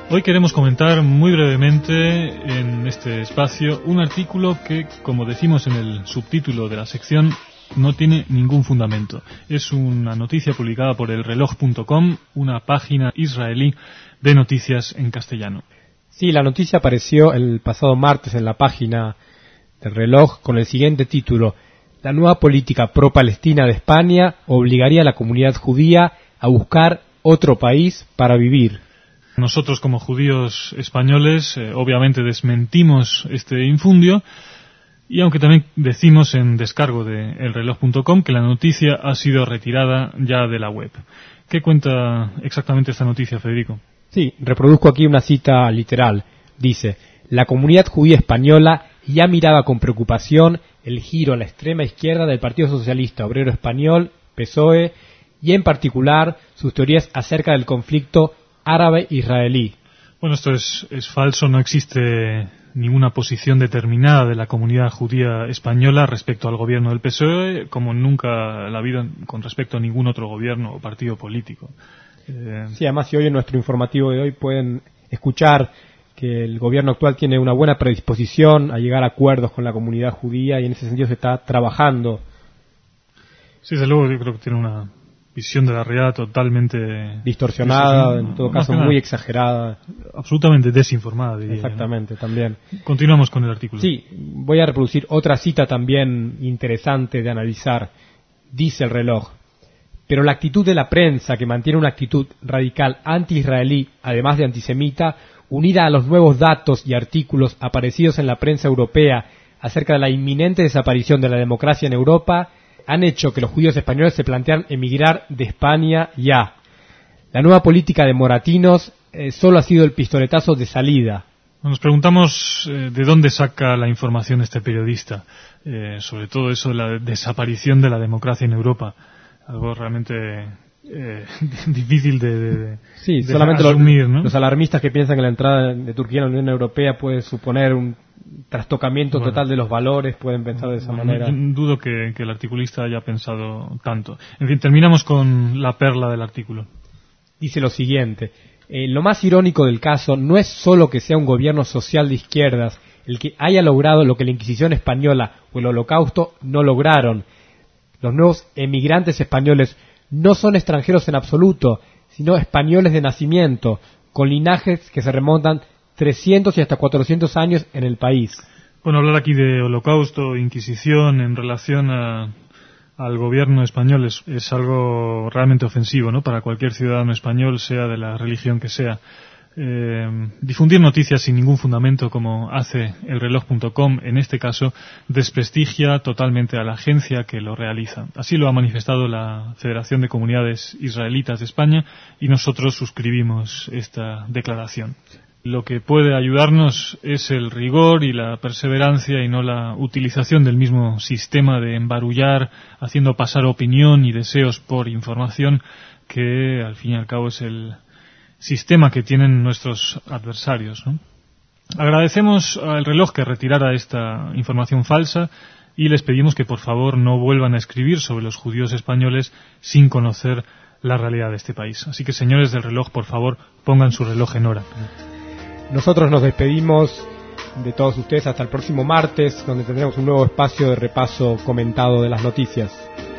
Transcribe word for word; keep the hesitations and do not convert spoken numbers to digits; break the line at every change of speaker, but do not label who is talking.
Hoy queremos comentar muy brevemente en este espacio un artículo que, como decimos en el subtítulo de la sección, no tiene ningún fundamento. Es una noticia publicada por el reloj punto com, una página israelí de noticias en castellano.
Sí, la noticia apareció el pasado martes en la página del reloj con el siguiente título: la nueva política pro-palestina de España obligaría a la comunidad judía a buscar otro país para vivir.
Nosotros, como judíos españoles, eh, obviamente desmentimos este infundio, y aunque también decimos en descargo de el reloj punto com que la noticia ha sido retirada ya de la web. ¿Qué cuenta exactamente esta noticia, Federico?
Sí, reproduzco aquí una cita literal. Dice: la comunidad judía española ya miraba con preocupación el giro a la extrema izquierda del Partido Socialista Obrero Español, P S O E, y en particular sus teorías acerca del conflicto árabe-israelí.
Bueno, esto es, es falso, no existe ninguna posición determinada de la comunidad judía española respecto al gobierno del P S O E, como nunca la ha habido con respecto a ningún otro gobierno o partido político.
Eh... Sí, además, si hoy en nuestro informativo de hoy pueden escuchar que el gobierno actual tiene una buena predisposición a llegar a acuerdos con la comunidad judía, y en ese sentido se está trabajando.
Sí, desde luego yo creo que tiene una visión de la realidad totalmente
distorsionada, sí, sí, en todo caso muy exagerada,
absolutamente desinformada, diría.
Exactamente, ¿no? También.
Continuamos con el artículo.
Sí, voy a reproducir otra cita también interesante de analizar. Dice el reloj: pero la actitud de la prensa, que mantiene una actitud radical anti-israelí, además de antisemita, unida a los nuevos datos y artículos aparecidos en la prensa europea acerca de la inminente desaparición de la democracia en Europa, han hecho que los judíos españoles se plantean emigrar de España ya. La nueva política de Moratinos eh, solo ha sido el pistoletazo de salida.
Nos preguntamos eh, de dónde saca la información este periodista, eh, sobre todo eso de la desaparición de la democracia en Europa. Algo realmente eh, difícil de, de,
sí,
de
solamente
asumir,
los,
¿no?
Los alarmistas que piensan que la entrada de Turquía en la Unión Europea puede suponer un trastocamiento bueno, total de los valores, pueden pensar de esa
bueno,
manera.
Dudo que, que el articulista haya pensado tanto. En fin, terminamos con la perla del artículo.
Dice lo siguiente: eh, lo más irónico del caso no es solo que sea un gobierno social de izquierdas el que haya logrado lo que la Inquisición española o el Holocausto no lograron. Los nuevos emigrantes españoles no son extranjeros en absoluto, sino españoles de nacimiento, con linajes que se remontan trescientos y hasta cuatrocientos años en el país.
Bueno, hablar aquí de Holocausto, Inquisición, en relación a, al gobierno español es, es algo realmente ofensivo, ¿no? Para cualquier ciudadano español, sea de la religión que sea. Eh, difundir noticias sin ningún fundamento, como hace el reloj punto com, en este caso, desprestigia totalmente a la agencia que lo realiza. Así lo ha manifestado la Federación de Comunidades Israelitas de España, y nosotros suscribimos esta declaración. Lo que puede ayudarnos es el rigor y la perseverancia, y no la utilización del mismo sistema de embarullar, haciendo pasar opinión y deseos por información, que al fin y al cabo es el sistema que tienen nuestros adversarios, ¿no? Agradecemos al reloj que retirara esta información falsa, y les pedimos que por favor no vuelvan a escribir sobre los judíos españoles sin conocer la realidad de este país. Así que, señores del reloj, por favor, pongan su reloj en hora.
Nosotros nos despedimos de todos ustedes hasta el próximo martes, donde tendremos un nuevo espacio de repaso comentado de las noticias.